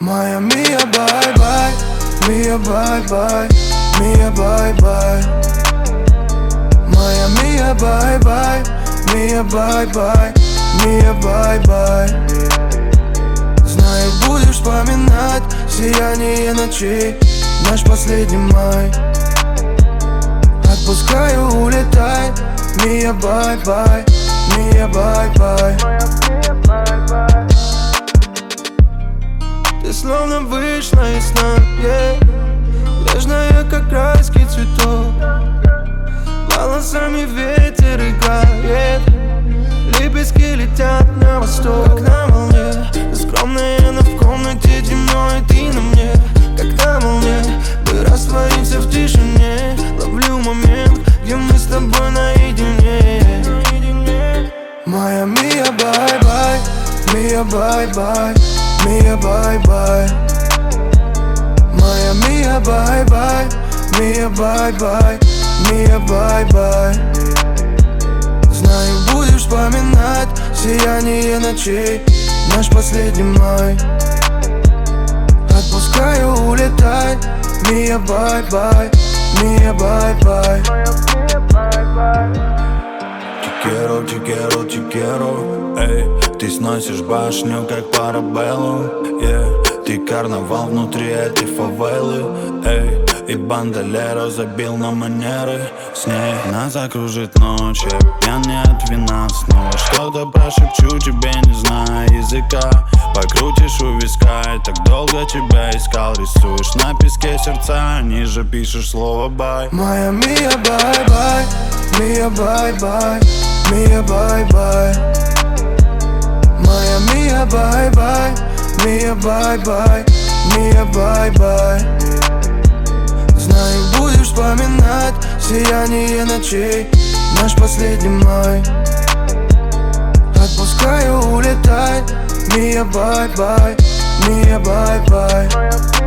Моя Мия, бай-бай, Мия, бай-бай, Мия, бай-бай. Моя Мия, бай-бай, Мия, бай-бай, Мия, бай-бай. Знаю, будешь вспоминать сияние ночей, наш последний май. Отпускаю, улетай, Мия, бай-бай, Мия, бай-бай. Ты словно вышла из сна, нежная, как райский цветок. Волосами ветер играет, лепестки летят на восток. Как на волне, скромная, но в комнате темно, и ты на мне, как на волне. Мы растворимся в тишине, ловлю момент, где мы с тобой наедине. Моя Мия, бай-бай, Мия, бай-бай, Мия, бай-бай. Моя Мия, бай-бай, Мия, бай-бай, Мия, бай-бай. Знаю, будешь вспоминать сияние ночей, наш последний май. Отпускаю, улетай, Мия, бай-бай, Мия, бай-бай. Te quiero, эй, ты сносишь башню, как парабеллум, ты карнавал внутри этой фавелы, эй, и бандолеро забил на манеры. С ней нас окружит ночь, я пьян не от вина. Снова что-то прошепчу тебе, не зная языка. Покрутишь у виска, я так долго тебя искал. Рисуешь на песке сердца, ниже пишешь слово бай. Моя Мия, бай-бай, Мия, бай-бай, Мия, бай-бай. Моя Мия, бай-бай, Мия, бай-бай, Мия, бай-бай. Знаю, будешь вспоминать сияние ночей, наш последний май. Отпускаю, улетай, Мия, бай-бай, Мия, бай-бай.